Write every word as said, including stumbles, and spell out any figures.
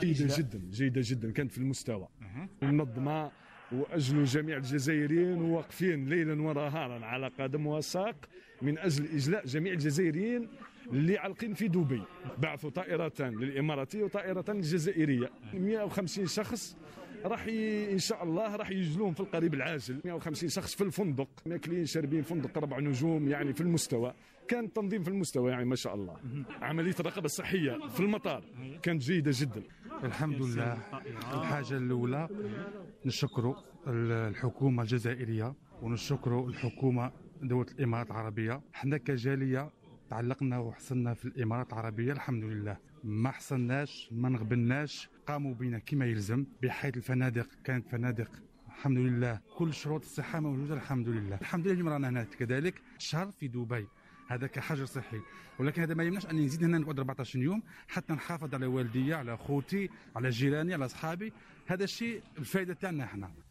جيدة جدا جيدة جدا، كانت في المستوى منظمة، وأجلوا جميع الجزائريين واقفين ليلا ونهارا على قدم وساق من أجل إجلاء جميع الجزائريين اللي عالقين في دبي. بعثوا طائرتان للإماراتية وطائرتان الجزائرية، مئة وخمسين شخص راح ي... ان شاء الله راح يجلوهم في القريب العاجل. مئة وخمسين شخص في الفندق، ماكلين شاربين، فندق ربع نجوم يعني في المستوى، كان تنظيم في المستوى يعني ما شاء الله. عمليه الرقابه الصحيه في المطار كانت جيده جدا الحمد لله. الحاجه الاولى نشكروا الحكومه الجزائريه ونشكروا الحكومه دوله الامارات العربيه. حنا كجاليه تعلقنا وحصلنا في الامارات العربيه الحمد لله، ما حصلناش ما نغبناش، قاموا بنا كما يلزم، بحيث الفنادق كانت فنادق الحمد لله كل شروط الصحه موجوده الحمد لله. الحمد لله اليوم رانا هنا كذلك شهر في دبي، هذا كحجر صحي، ولكن هذا ما يمنعش اني نزيد هنا نقعد أربعطاش يوم حتى نحافظ على والدي، على خوتي، على جيراني، على اصحابي. هذا الشيء الفائده تاعنا احنا.